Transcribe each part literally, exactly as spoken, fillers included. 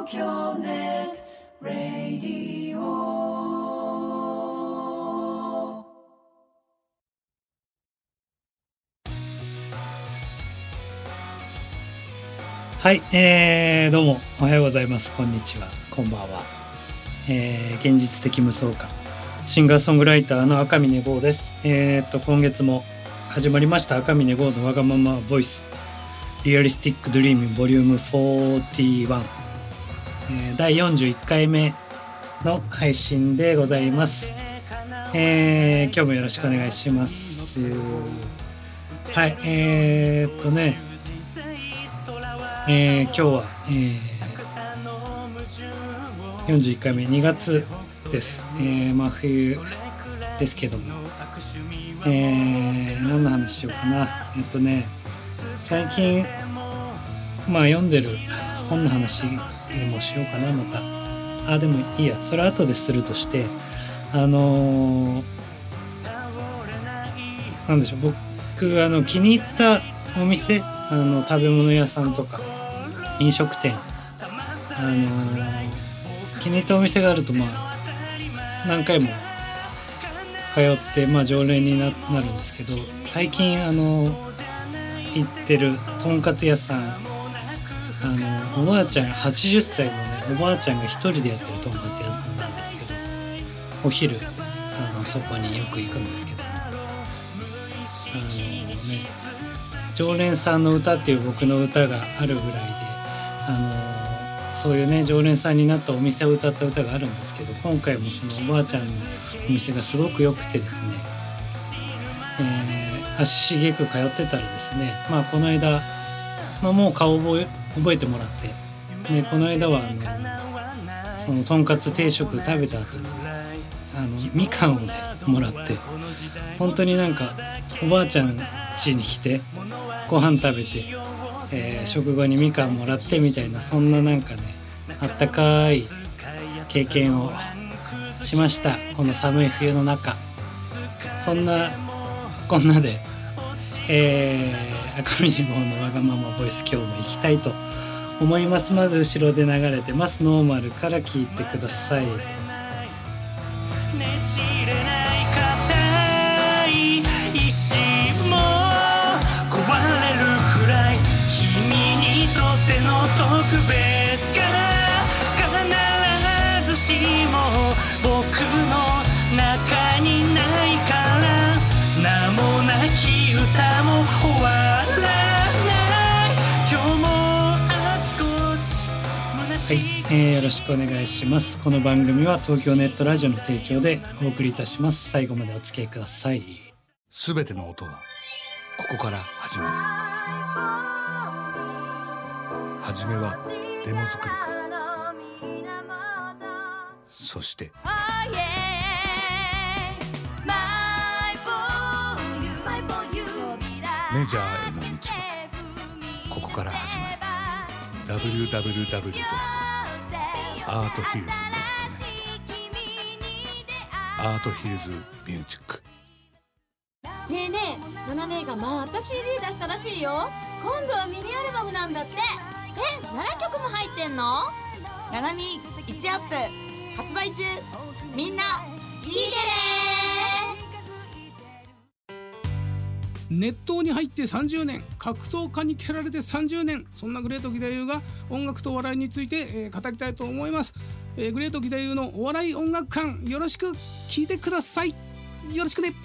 東京ネットラディオ。はい、えー、どうもおはようございます。こんにちは、こんばんは。えー、現実的無双歌シンガーソングライターの赤嶺剛です。えー、っと今月も始まりました赤嶺剛のわがままボイスリアリスティックドリーミンボリュームよんじゅういち、えー、だいよんじゅういっかいめの配信でございます。えー、今日もよろしくお願いします。はい、えー、っとね、えー、今日は、えー、よんじゅういっかいめにがつです。えー、真冬ですけども、えー、何の話しようかな。えっとね最近まあ読んでる本の話でもしようかな。またあでもいいや、それ後でするとして、あのー、なんでしょう、僕あの気に入ったお店、あの食べ物屋さんとか飲食店、あのー、気に入ったお店があるとまあ何回も通って、まあ、常連に な, なるんですけど、最近あの行ってるとんかつ屋さん、あのおばあちゃんはちじゅっさいのねおばあちゃんが一人でやってるとんかつ屋さんなんですけど、お昼あのそこによく行くんですけど、あのね常連さんの歌っていう僕の歌があるぐらいで、あのそういうね常連さんになったお店を歌った歌があるんですけど、今回もそのおばあちゃんのお店がすごく良くてですね、えー、足しげく通ってたらですね、まあこの間、まあ、もう顔覚え、覚えてもらって、でこの間はあのそのとんかつ定食食べた後にあのみかんをねもらって、本当になんかおばあちゃん家に来てご飯食べて、えー、食後にみかんもらってみたいな、そんななんかねあったかい経験をしました、この寒い冬の中。そんなこんなで、えー、赤嶺剛のわがままボイス今日も行きたいと思います。まず後ろで流れてますノーマルから聞いてください。ねじれない硬い石も壊れるくらい君にとっての特別が必ずしも僕の中にないから、名もなき歌も終わらない今日もあちこち虚しい、はい、えー、よろしくお願いします。この番組は東京ネットラジオの提供でお送りいたします。最後までお付き合いください。 すべての音はここから始まる。はじめはデモ作りから、そしてメジャーへの道はここから始まる。 ダブリューダブリューダブリュー ドットアートヒルズ ドットネット アートヒルズミュージック。 ねえねえ、ナナ姉がまた シーディー 出したらしいよ。今度はミニアルバムなんだって。え、ななきょくも入ってんの？ ナナミいちアップ発売中。みんな聞いてね。 熱湯に入ってさんじゅうねん、格闘家に蹴られてさんじゅうねん、そんなグレート義太夫が音楽とお笑いについて、えー、語りたいと思います。えー、グレート義太夫のお笑い音楽館、よろしく聞いてください。よろしくね。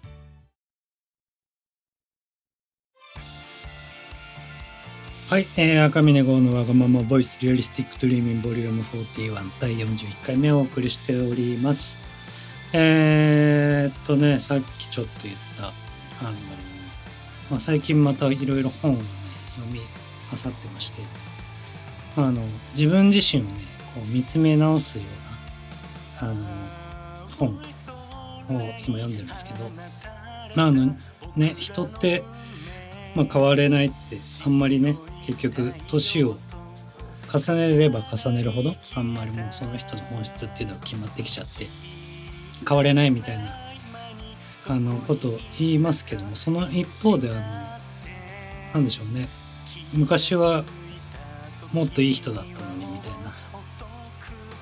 はい、えー、赤嶺剛のわがままボイスリアリスティックドリーミンボリュームよんじゅういちだいよんじゅういっかいめをお送りしております。えー、っとねさっきちょっと言ったあの、まあ、最近またいろいろ本を、ね、読み漁ってまして、あの自分自身をねこう見つめ直すようなあの本を今読んでるんですけど、まああのね人ってまあ、変われないってあんまりね、結局年を重ねれば重ねるほどあんまりもうその人の本質っていうのが決まってきちゃって変われないみたいなあのことを言いますけども、その一方であのなんでしょうね、昔はもっといい人だったのにみたいな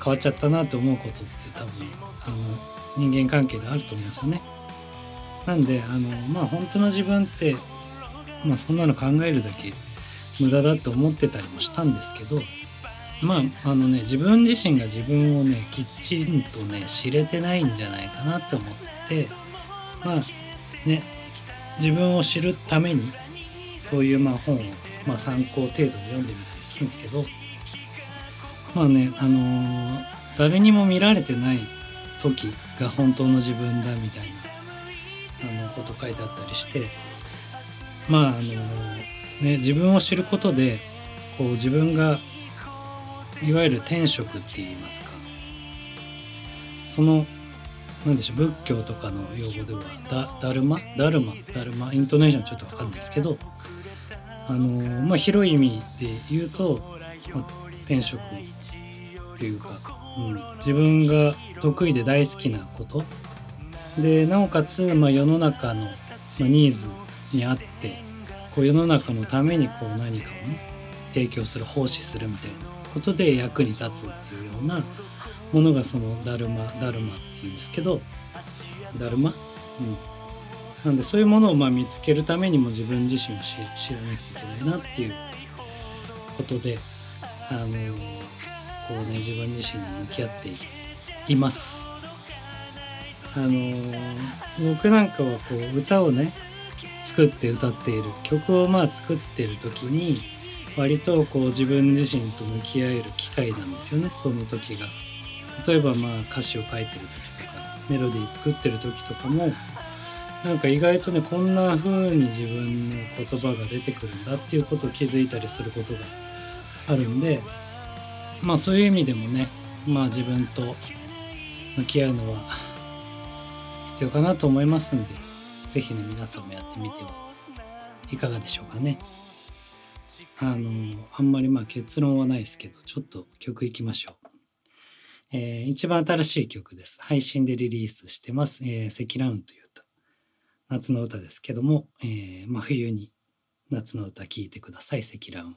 変わっちゃったなと思うことって多分あの人間関係であると思うんですよね。なんであのまあ本当の自分って、まあ、そんなの考えるだけ無駄だと思ってたりもしたんですけど、まああのね自分自身が自分をねきちんとね知れてないんじゃないかなって思って、まあね自分を知るためにそういうまあ本をまあ参考程度で読んでみたりするんですけど、まあねあのー、誰にも見られてない時が本当の自分だみたいなあのこと書いてあったりして、まああのー、ね自分を知ることでこう自分がいわゆる天職って言いますか、そのなんでしょう仏教とかの用語ではダ、ダルマダルマダルマイントネーションちょっと分かんないですけど、あのー、まあ広い意味で言うと、まあ、天職っていうか、うん、自分が得意で大好きなことで、なおかつ、まあ、世の中の、まあ、ニーズにあってこう世の中のためにこう何かをね提供する奉仕するみたいなことで役に立つっていうようなものがそのダルマダルマっていうんですけど、ダルマ、うん、なんでそういうものをまあ見つけるためにも自分自身を知らなきゃいけないなっていうことで、あのー、こうね自分自身に向き合っています。あのー、僕なんかはこう歌をね作って歌っている曲をまあ作っている時に割とこう自分自身と向き合える機会なんですよね。その時が例えばまあ歌詞を書いてる時とかメロディー作ってる時とかもなんか意外とねこんな風に自分の言葉が出てくるんだっていうことを気づいたりすることがあるんで、まあそういう意味でもねまあ自分と向き合うのは必要かなと思いますんで、ぜひね皆さんもやってみてはいかがでしょうかね。あのあんまりまあ結論はないですけどちょっと曲いきましょう。えー、一番新しい曲です。配信でリリースしてます。えー、積乱雲という歌、夏の歌ですけども、えー、まあ冬に夏の歌聴いてください。積乱雲。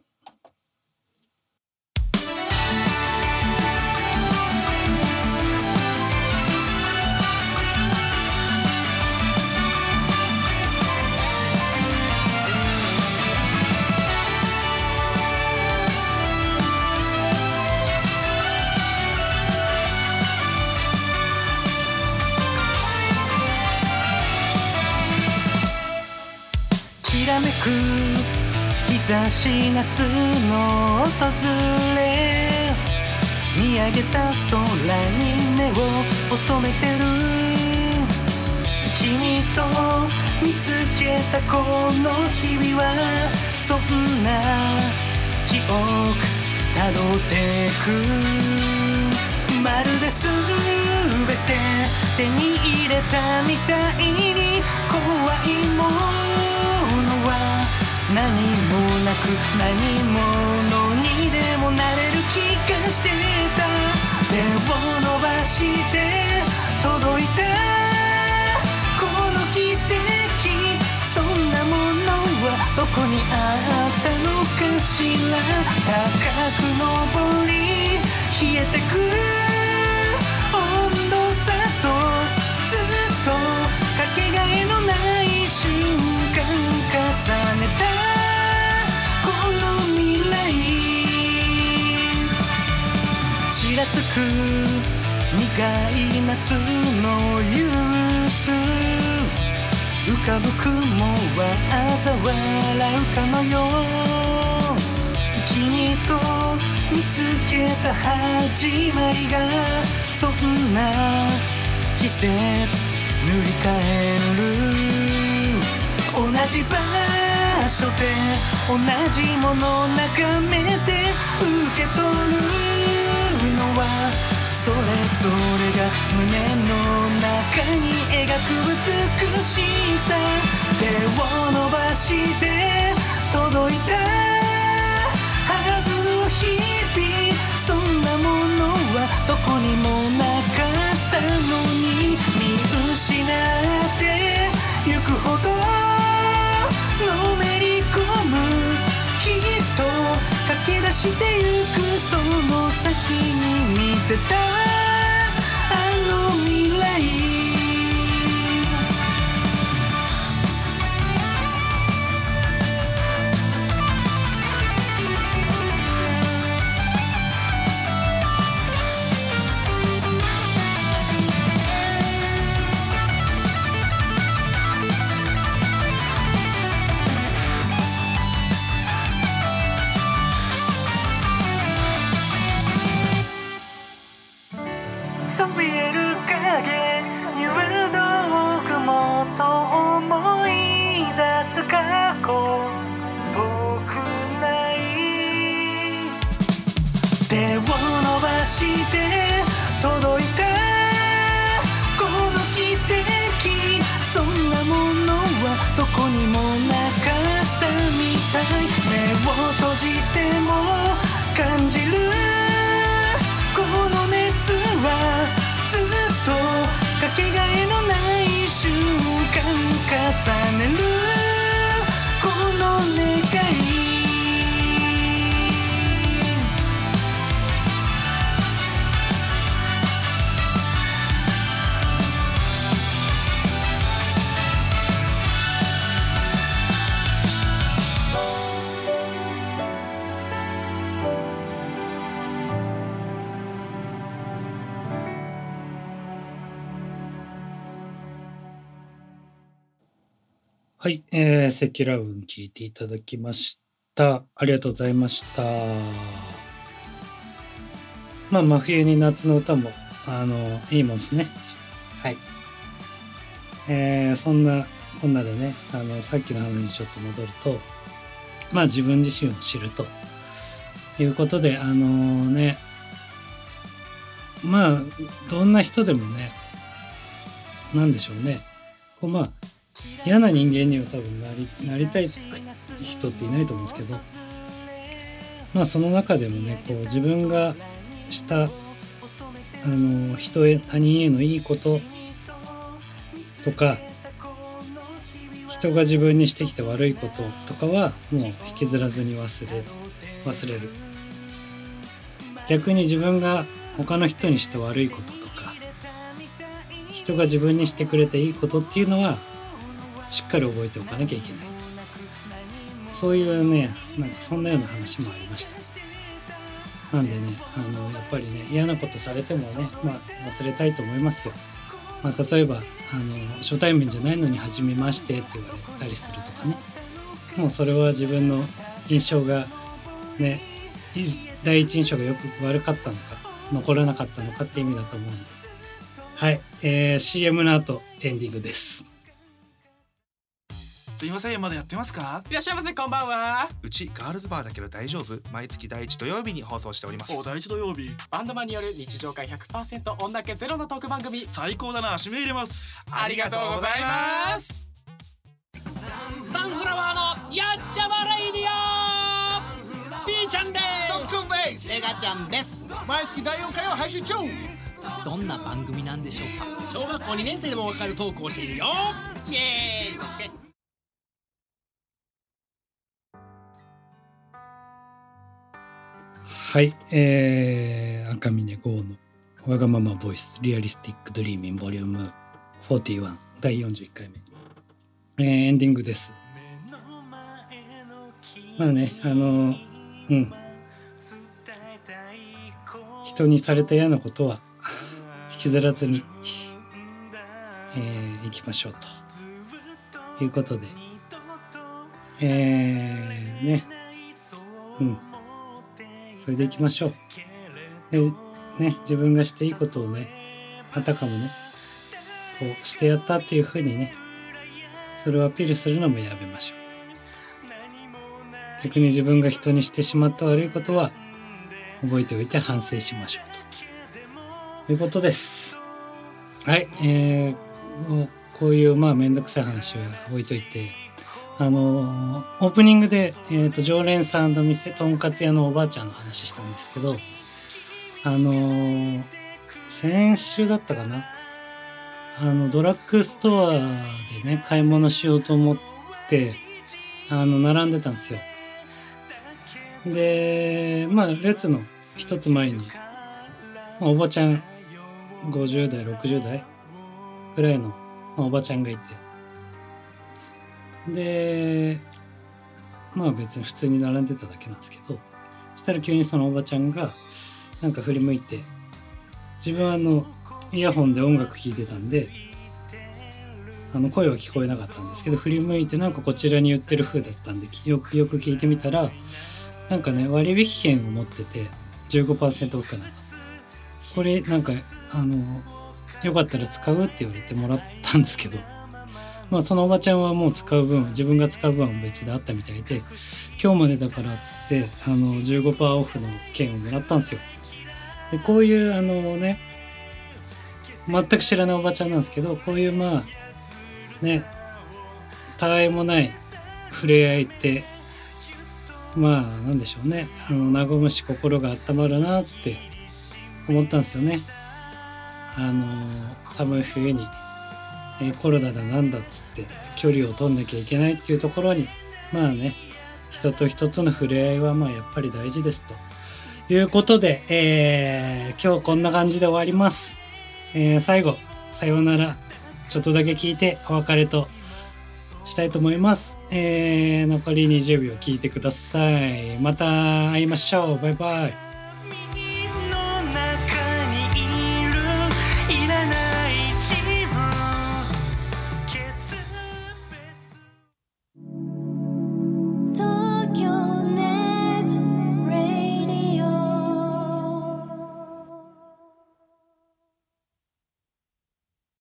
きらめく日差し夏の訪れ、見上げた空に目を細めてる君と見つけたこの日々はそんな記憶たどってく、まるで全て手に入れたみたいに怖いものは何もなく何者にでもなれる気がしてた。手を伸ばして届いたこの奇跡、そんなものはどこにあったのかしら。高く登り冷えてく温度差とずっとかけがえのない瞬間重ねたこの未来、ちらつく苦い夏の憂鬱、浮かぶ雲は嘲笑うかのよう、君と見つけた始まりがそんな季節塗り替える、同じ場所で同じもの眺めて受け取るのはそれぞれが胸の中に描く美しさ。手を伸ばして届いたはずの日々、そんなものはどこにもなかったのに、見失ってゆくほどのめり込む、きっと駆け出してゆくその先に見てたあの未来そびえる影揺れる道具もと思い出す過去遠くない手を伸ばして届いたこの奇跡そんなものはどこにもなかったみたい目を閉じても感じるこの熱はずっとかけがえのない瞬間重ねるこの願いはい、えー、積乱雲聞いていただきました。ありがとうございました。まあ真冬に夏の歌もあのいいもんですね。はい。えー、そんなこんなでね、あのさっきの話にちょっと戻ると、まあ自分自身を知るということで、あのね、まあどんな人でもね、なんでしょうね。こうまあ嫌な人間には多分なり、なりたい人っていないと思うんですけど、まあその中でもね、こう自分がしたあの人へ他人へのいいこととか、人が自分にしてきた悪いこととかはもう引きずらずに忘れ忘れる。逆に自分が他の人にした悪いこととか、人が自分にしてくれたいいことっていうのはしっかり覚えておかなきゃいけないと、そういうね、なんかそんなような話もありました。なんでね、あのやっぱりね、嫌なことされてもね、まあ忘れたいと思いますよ。まあ、例えばあの初対面じゃないのに初めましてって言われたりするとかね、もうそれは自分の印象がね、第一印象がよく悪かったのか残らなかったのかって意味だと思うんで、はい、えー、シーエム の後エンディングです。 すいません、まだやってますか？ いらっしゃいませ、こんばんは。 うちガールズバーだけど大丈夫？毎月第一土曜日に放送しております。 お、第一土曜日。バンドマンによる日常会 ひゃくパーセント 女気ゼロのトーク番組。 最高だな、指名入れます。 ありがとうございます。サンフラワーのやっちゃまレイディオ。ピーちゃんです。 トックンです。 メガちゃんです。 毎月だいよんかいを配信中。 どんな番組なんでしょうか？小学校にねん生でもわかるトークをしているよ。イエーイ、嘘つけ。 はい、えー、赤嶺剛のわがままボイスリアリスティックドリーミンボリュームよんじゅういちだいよんじゅういっかいめ、えー、エンディングです。まあね、あのうん人にされた嫌なことは引きずらずに、えー、いきましょうということで、えー、ねうんそれでいきましょう。でね、自分がしていいことをね、あたかもね、こうしてやったっていう風にね、それをアピールするのもやめましょう。逆に自分が人にしてしまった悪いことは覚えておいて反省しましょうということです。はい、えー、こういうまあめんどくさい話は置いといて、あのー、オープニングで、えーと、常連さんの店とんかつ屋のおばあちゃんの話したんですけど、あのー、先週だったかな、あのドラッグストアでね買い物しようと思ってあの並んでたんですよ。でまあ列の一つ前にまあ、おばちゃんごじゅう代ろくじゅう代ぐらいの、まあ、おばちゃんがいて、でまあ別に普通に並んでただけなんですけど、そしたら急にそのおばちゃんがなんか振り向いて、自分はあのイヤホンで音楽聴いてたんであの声は聞こえなかったんですけど、振り向いてなんかこちらに言ってる風だったんで、よくよく聞いてみたらなんかね、割引券を持ってて じゅうごパーセント オフかな、これなんかあのよかったら使うって言われてもらったんですけど、まあそのおばちゃんはもう使う分、自分が使う分は別であったみたいで、今日までだからっつってあの じゅうごパーセント オフの券をもらったんですよ。でこういうあのね、全く知らないおばちゃんなんですけど、こういうまあね、たわいもない触れ合いってまあなんでしょうね、あの和むし心が温まるなって思ったんですよね。あの寒い冬に、えー、コロナだなんだっつって距離を取んなきゃいけないっていうところに、まあね、人と人との触れ合いはまあやっぱり大事ですということで、えー、今日こんな感じで終わります。えー、最後さようならちょっとだけ聞いてお別れとしたいと思います。えー、残りにじゅうびょう聞いてください。また会いましょう。バイバイ。